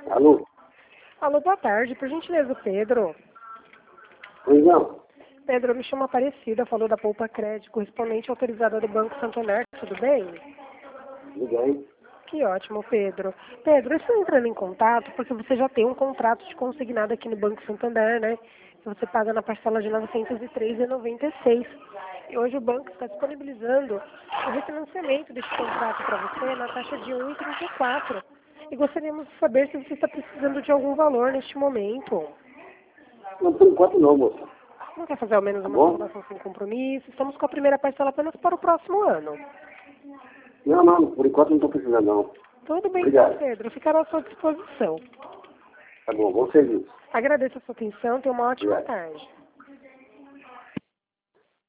Alô? Alô, boa tarde. Por gentileza, Pedro. Pois não. Pedro, eu me chamo Aparecida, falou da Poupa Crédito, correspondente autorizada do Banco Santander. Tudo bem? Tudo bem? Que ótimo, Pedro. Pedro, eu estou entrando em contato porque você já tem um contrato de consignado aqui no Banco Santander, né? Que você paga na parcela de R$ 903,96. E hoje o banco está disponibilizando o refinanciamento deste contrato para você na taxa de 1,34. E gostaríamos de saber se você está precisando de algum valor neste momento. Não, por enquanto não, moça. Não quer fazer ao menos Tá uma bom? simulação sem compromisso? Estamos com a primeira parcela apenas para o próximo ano. Não, por enquanto não estou precisando não. Tudo bem, então, Obrigado. Pedro. Ficará à sua disposição. Tá bom serviço. Agradeço a sua atenção. Tenha uma ótima Obrigado. tarde.